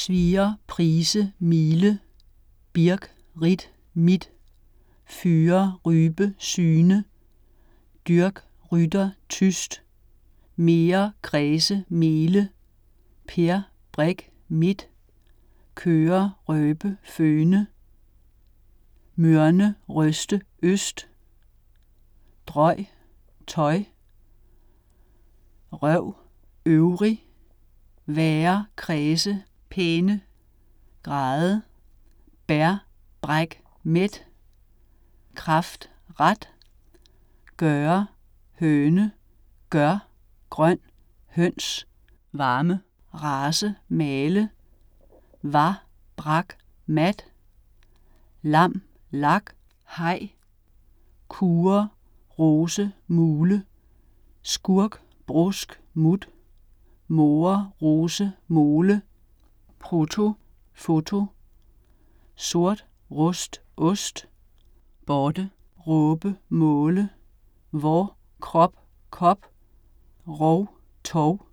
Sviger, Prise, Mile, Birk, Ritt, Mit, Fyre, Rype, Syne, Dyrk, Rytter, Tyst, Mere, Græse, Mele, Per, Brik, Mit, Køre, Røbe, Føne, Mørne, Røste, Øst, Drøg, Tøj, Røv, Øvrig, Være, Kræse, Pæne, Græde, Bær, Bræk, Mæt, Kraft, Ret, Gøre, Høne, Gør, Grøn, Høns, Varme, Rase, Male, Var, Brak, Mat, Lam, Lak, Haj, Kure, Rose, Mule, Skurk, Brusk, Mut, More, Rose, Mole, Proto, Foto, Sort, Rust, Ost, Borte, Råbe, Måle, Vor, Krop, Kop, Rov, Tov,